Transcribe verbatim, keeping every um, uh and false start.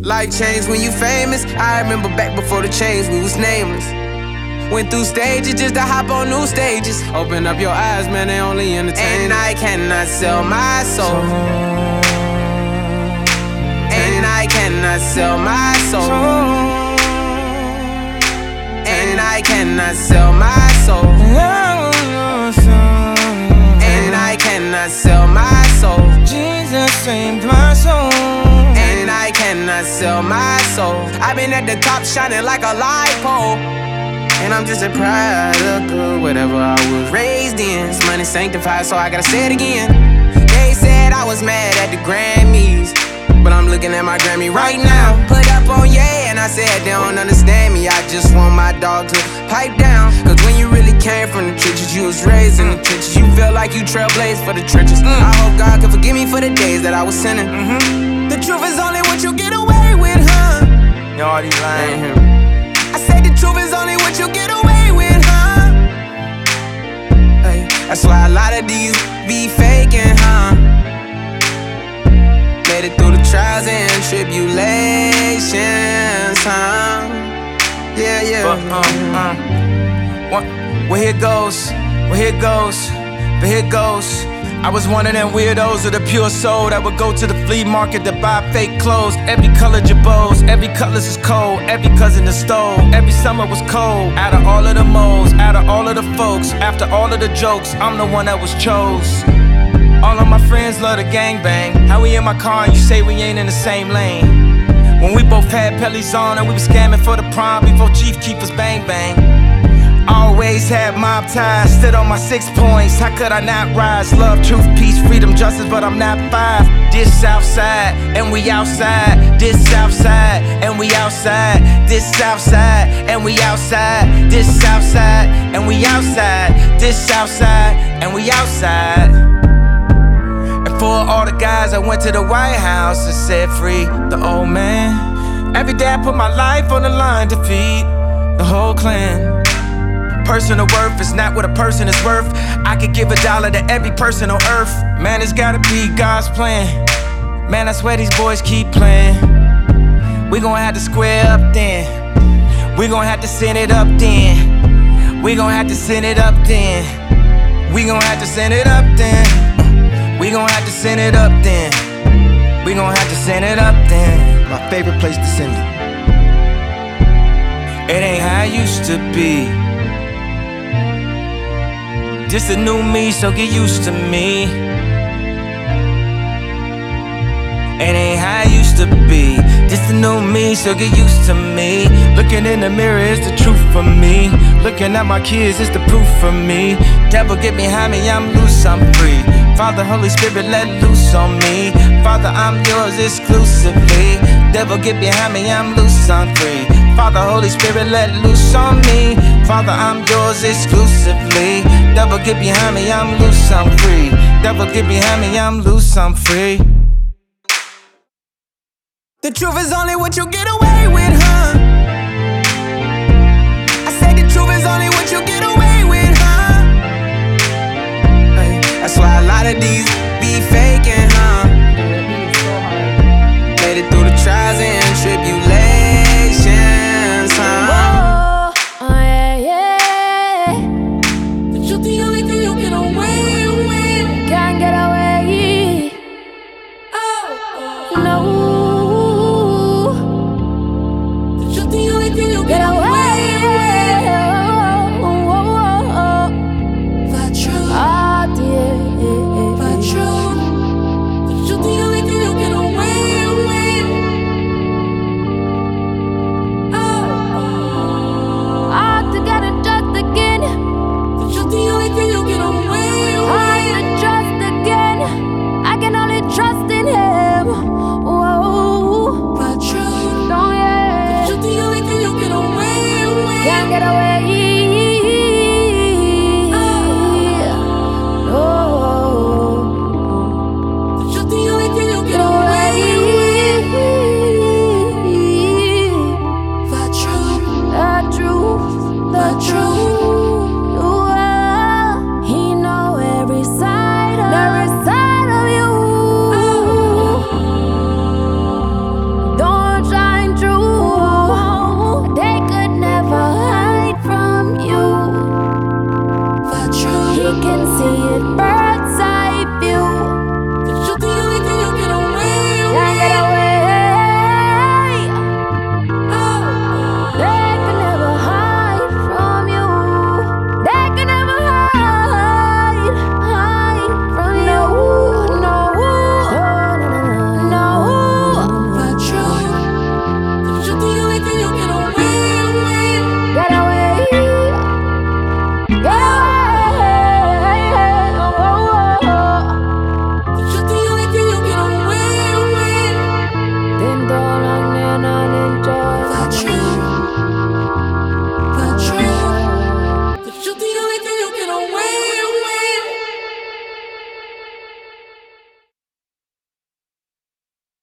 Life changed when you famous. I remember back before the change, we was nameless. Went through stages just to hop on new stages. Open up your eyes, man, they only entertain. And I cannot sell my soul. And I cannot sell my soul. And I cannot sell my soul. And I cannot sell my soul. Jesus saved my soul. And I cannot sell my soul. I've been at the top shining like a light pole. And I'm just a product of whatever I was raised in. This money sanctified, so I gotta say it again. They said I was mad at the Grammys, but I'm looking at my Grammy right now. Put up on yeah, and I said they don't understand me. I just want my dog to pipe down. Cause when you really came from the trenches, you was raised in the trenches. You feel like you trailblazed for the trenches. mm. I hope God can forgive me for the days that I was sinning. mm-hmm. The truth is only what you get away with, huh? Yo, all these lines. I say the truth is only what you get away with, huh? Hey, that's why a lot of these be faking, huh? Made it through the trials and tribulations, huh? Yeah, yeah. But, uh, uh, what, well, here goes, well, here goes, but here goes. I was one of them weirdos of the pure soul that would go to the flea market to buy fake clothes. Every color Jabos, every colors is cold, every cousin is stole. Every summer was cold. Out of all of the moles, out of all of the folks, after all of the jokes, I'm the one that was chose. All of my friends love the gangbang. How we in my car and you say we ain't in the same lane? When we both had pellies on and we was scamming for the prom before Chief Keef was bang bang. Always had mob ties, stood on my six points. How could I not rise? Love, truth, peace, freedom, justice, but I'm not five. This Southside, and we outside. This Southside, and we outside. This Southside, and we outside. This Southside, and we outside. This Southside, and we outside. And for all the guys I went to the White House and said free the old man. Every day I put my life on the line to feed the whole clan. Personal worth is not what a person is worth. I could give a dollar to every person on earth. Man, it's gotta be God's plan. Man, I swear these boys keep playing. We gon' have to square up then. We gon' have to send it up then. We gon' have to send it up then. We gon' have to send it up then. We gon' have to send it up then. We gon' have to send it up then. My favorite place to send it. It ain't how it used to be. Just a new me, so get used to me. It ain't how it used to be. Just a new me, so get used to me. Looking in the mirror is the truth for me. Looking at my kids is the proof for me. Devil get behind me, I'm loose, I'm free. Father, Holy Spirit, let loose on me. Father, I'm yours exclusively. Devil get behind me, I'm loose, I'm free. Father, Holy Spirit, let loose on me. Father, I'm yours exclusively. Devil get behind me, I'm loose, I'm free. Devil get behind me, I'm loose, I'm free. The truth is only what you get away with, huh? I say the truth is only what you get away with, huh? Hey, that's why a lot of these be faking,